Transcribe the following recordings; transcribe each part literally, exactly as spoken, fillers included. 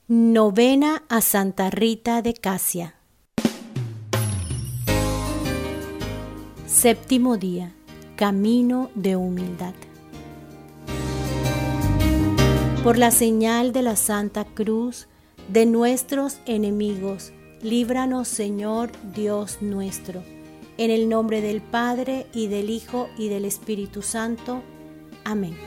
Novena a Santa Rita de Casia. Séptimo día. Camino de humildad. Por la señal de la Santa Cruz de nuestros enemigos, líbranos, Señor Dios nuestro. En el nombre del Padre, y del Hijo, y del Espíritu Santo. Amén.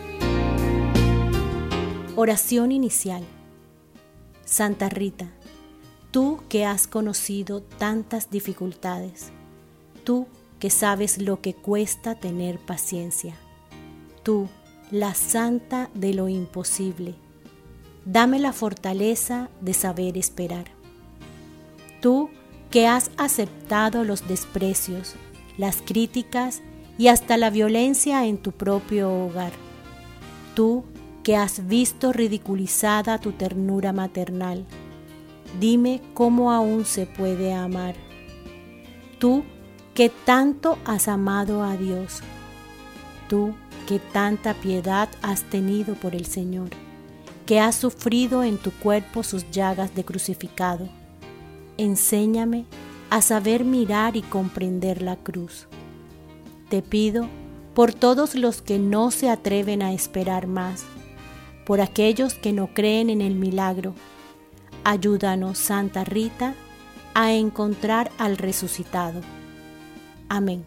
Oración inicial. Santa Rita, tú que has conocido tantas dificultades, tú que sabes lo que cuesta tener paciencia, tú, la santa de lo imposible, dame la fortaleza de saber esperar. Tú que has aceptado los desprecios, las críticas y hasta la violencia en tu propio hogar, tú que has visto ridiculizada tu ternura maternal, dime cómo aún se puede amar. Tú que tanto has amado a Dios, tú que tanta piedad has tenido por el Señor, que has sufrido en tu cuerpo sus llagas de crucificado, enséñame a saber mirar y comprender la cruz. Te pido por todos los que no se atreven a esperar más, por aquellos que no creen en el milagro. Ayúdanos, Santa Rita, a encontrar al resucitado. Amén.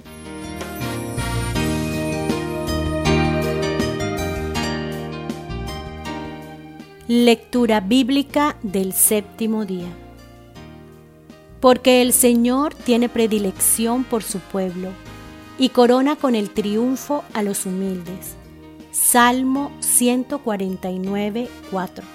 Lectura bíblica del séptimo día. Porque el Señor tiene predilección por su pueblo y corona con el triunfo a los humildes. Salmo ciento cuarenta y nueve, cuatro.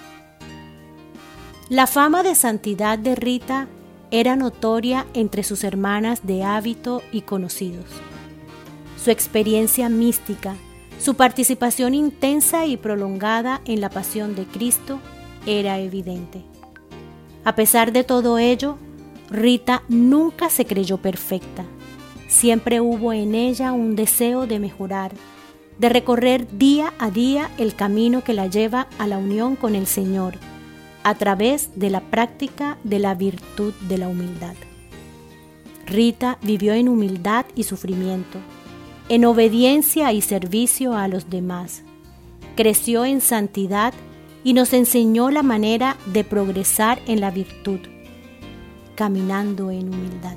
La fama de santidad de Rita era notoria entre sus hermanas de hábito y conocidos. Su experiencia mística, su participación intensa y prolongada en la pasión de Cristo era evidente. A pesar de todo ello, Rita nunca se creyó perfecta. Siempre hubo en ella un deseo de mejorar, de recorrer día a día el camino que la lleva a la unión con el Señor, a través de la práctica de la virtud de la humildad. Rita vivió en humildad y sufrimiento, en obediencia y servicio a los demás. Creció en santidad y nos enseñó la manera de progresar en la virtud, caminando en humildad.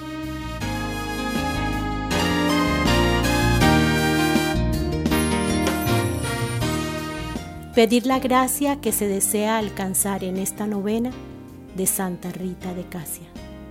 Pedir la gracia que se desea alcanzar en esta novena de Santa Rita de Casia.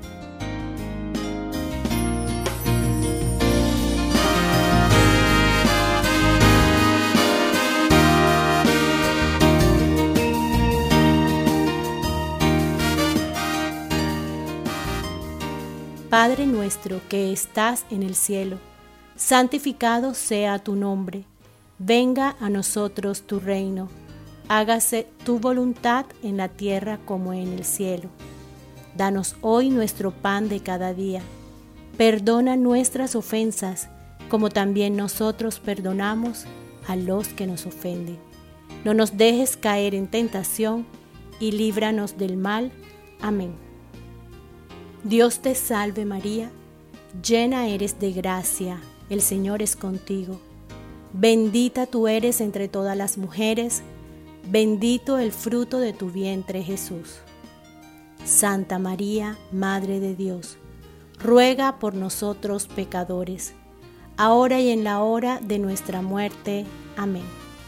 Padre nuestro que estás en el cielo, santificado sea tu nombre. Venga a nosotros tu reino, hágase tu voluntad en la tierra como en el cielo. Danos hoy nuestro pan de cada día. Perdona nuestras ofensas, como también nosotros perdonamos a los que nos ofenden. No nos dejes caer en tentación y líbranos del mal. Amén. Dios te salve María, llena eres de gracia, el Señor es contigo. Bendita tú eres entre todas las mujeres, bendito el fruto de tu vientre Jesús. Santa María, Madre de Dios, ruega por nosotros pecadores, ahora y en la hora de nuestra muerte. Amén.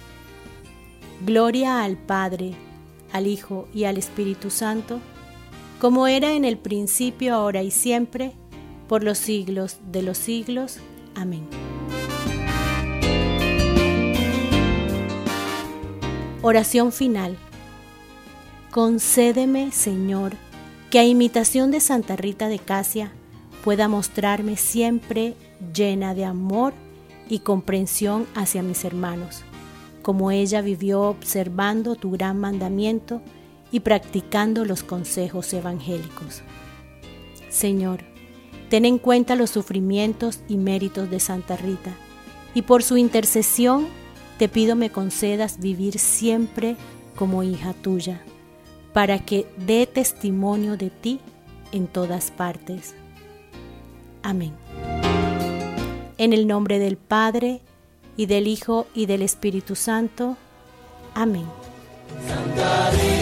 Gloria al Padre, al Hijo y al Espíritu Santo, como era en el principio, ahora y siempre, por los siglos de los siglos. Amén. Oración final. Concédeme, Señor, que a imitación de Santa Rita de Casia pueda mostrarme siempre llena de amor y comprensión hacia mis hermanos, como ella vivió observando tu gran mandamiento y practicando los consejos evangélicos. Señor, ten en cuenta los sufrimientos y méritos de Santa Rita, y por su intercesión te pido me concedas vivir siempre como hija tuya, para que dé testimonio de ti en todas partes. Amén. En el nombre del Padre, y del Hijo, y del Espíritu Santo. Amén. Santa